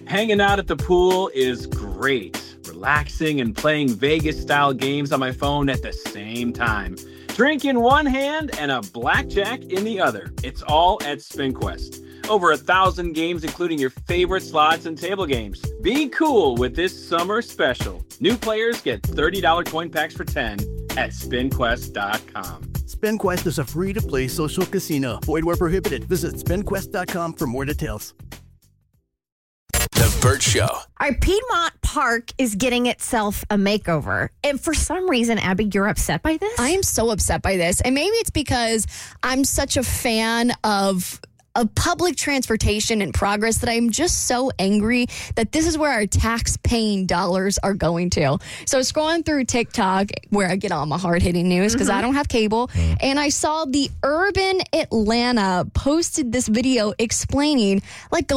Hanging out at the pool is great. Relaxing and playing Vegas-style games on my phone at the same time. Drink in one hand and a blackjack in the other. It's all at SpinQuest. Over 1,000 games, including your favorite slots and table games. Be cool with this summer special. New players get $30 coin packs for 10 at SpinQuest.com. SpinQuest is a free-to-play social casino. Void where prohibited. Visit SpinQuest.com for more details. The Bert Show. Our Piedmont Park is getting itself a makeover. And for some reason, Abby, you're upset by this? I am so upset by this. And maybe it's because I'm such a fan of public transportation and progress that I'm just so angry that this is where our tax-paying dollars are going to. So scrolling through TikTok, where I get all my hard-hitting news because I don't have cable, and I saw the Urban Atlanta posted this video explaining like a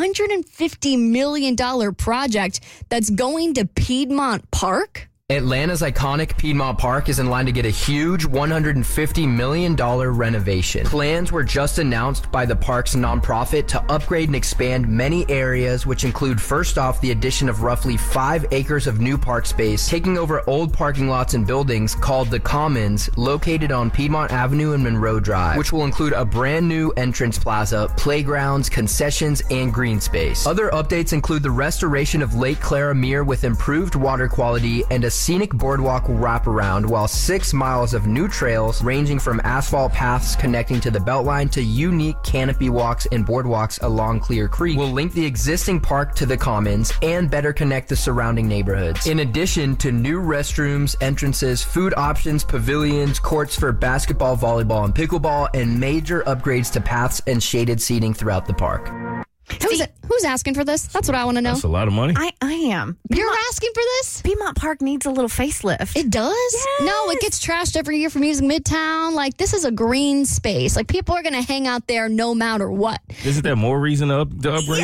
$150 million project that's going to Piedmont Park. Atlanta's iconic Piedmont Park is in line to get a huge $150 million renovation. Plans were just announced by the park's nonprofit to upgrade and expand many areas, which include, first off, the addition of roughly 5 acres of new park space, taking over old parking lots and buildings called the Commons, located on Piedmont Avenue and Monroe Drive, which will include a brand new entrance plaza, playgrounds, concessions, and green space. Other updates include the restoration of Lake Claramere with improved water quality and a scenic boardwalk wraparound, while 6 miles of new trails ranging from asphalt paths connecting to the Beltline to unique canopy walks and boardwalks along Clear Creek will link the existing park to the Commons and better connect the surrounding neighborhoods. In addition to new restrooms, entrances, food options, pavilions, courts for basketball, volleyball, and pickleball, and major upgrades to paths and shaded seating throughout the park. Who's asking for this? That's what I want to know. That's a lot of money. I am. You're asking for this? Piedmont Park needs a little facelift. It does? Yes. No, it gets trashed every year from using Midtown. Like, this is a green space. Like, people are going to hang out there no matter what. Isn't that more reason to upgrade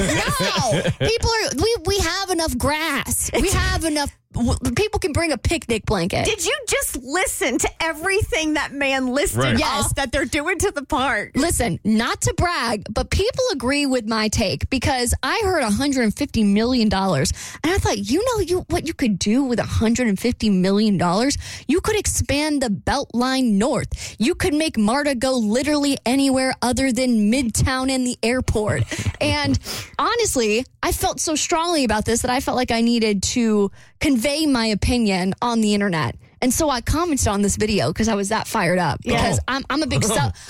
it? No. People are, we have enough grass. We have enough. People can bring a picnic blanket. Did you just listen to everything that man listed off that they're doing to the park? Listen, not to brag, but people agree with my take because I heard $150 million. And I thought, what you could do with $150 million? You could expand the Beltline north. You could make MARTA go literally anywhere other than Midtown and the airport. And honestly, I felt so strongly about this that I felt like I needed to convey my opinion on the internet. And so I commented on this video because I was that fired up. Because I'm a big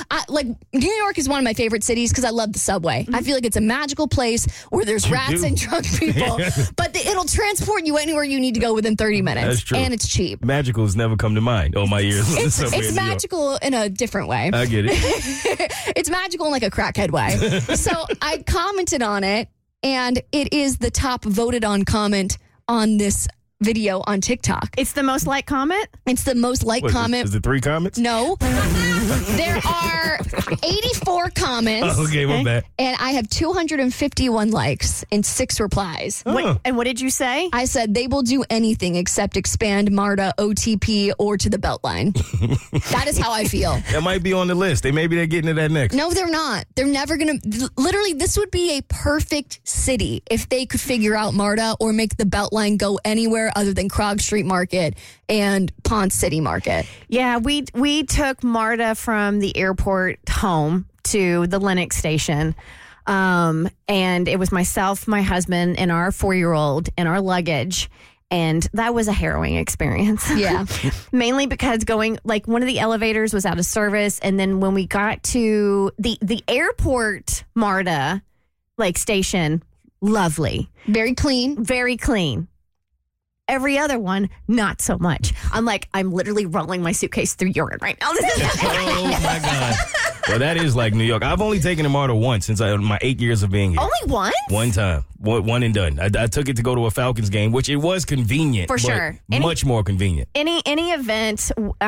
New York is one of my favorite cities because I love the subway. I feel like it's a magical place where there's rats and drunk people. But it'll transport you anywhere you need to go within 30 minutes. That's true. And it's cheap. Magical has never come to mind all my years. It's magical in a different way. I get it. It's magical in like a crackhead way. So I commented on it, and it is the top voted on comment on this video on TikTok. It's the most liked comment? It's the most liked comment. Is it 3 comments? No. There are 84 comments. Oh, okay, my bad. And I have 251 likes and 6 replies. And what did you say? I said they will do anything except expand MARTA, OTP, or to the Beltline. That is how I feel. That might be on the list. Maybe they're getting to that next. No, they're not. They're never going to. Literally, this would be a perfect city if they could figure out MARTA or make the Beltline go anywhere other than Krog Street Market and Ponce City Market. Yeah, we took MARTA from the airport home to the Lenox station. And it was myself, my husband, and our 4-year-old and our luggage. And that was a harrowing experience. Yeah. Mainly because one of the elevators was out of service. And then when we got to the airport MARTA, station, lovely. Very clean. Very clean. Every other one, not so much. I'm literally rolling my suitcase through urine right now. Oh, my God. Well, that is like New York. I've only taken a MARTA once since my 8 years of being here. Only once? One time. One and done. I took it to go to a Falcons game, which it was convenient. For sure. Much more convenient. Any event,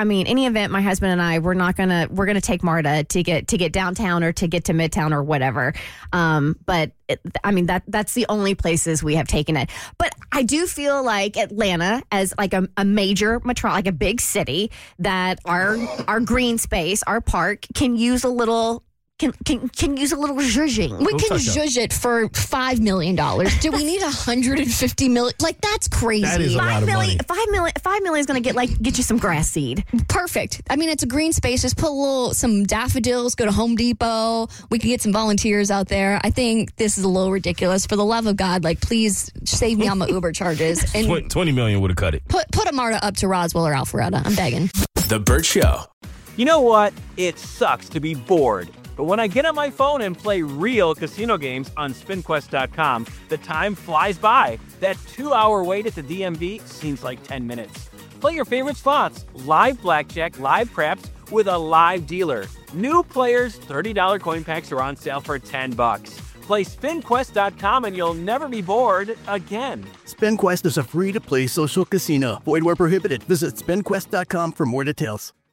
my husband and I, we're going to take MARTA to get downtown or to get to Midtown or whatever. But that's the only places we have taken it. But I do feel like Atlanta as a major metro, a big city, that our green space, our park can use a little can use a little zhuzhing. We can zhuzh it for $5 million. Do we need $150 million? Like, that's crazy. That is a lot of money. $5 million is going to get you some grass seed. Perfect. I mean, it's a green space. Just put some daffodils, go to Home Depot. We can get some volunteers out there. I think this is a little ridiculous. For the love of God, like, please save me on my Uber charges. And $20 million would have cut it. Put a MARTA up to Roswell or Alpharetta. I'm begging. The Burt Show. You know what? It sucks to be bored. But when I get on my phone and play real casino games on SpinQuest.com, the time flies by. That 2-hour wait at the DMV seems like 10 minutes. Play your favorite slots, live blackjack, live craps, with a live dealer. New players, $30 coin packs are on sale for $10. Play SpinQuest.com and you'll never be bored again. SpinQuest is a free-to-play social casino. Void where prohibited. Visit SpinQuest.com for more details.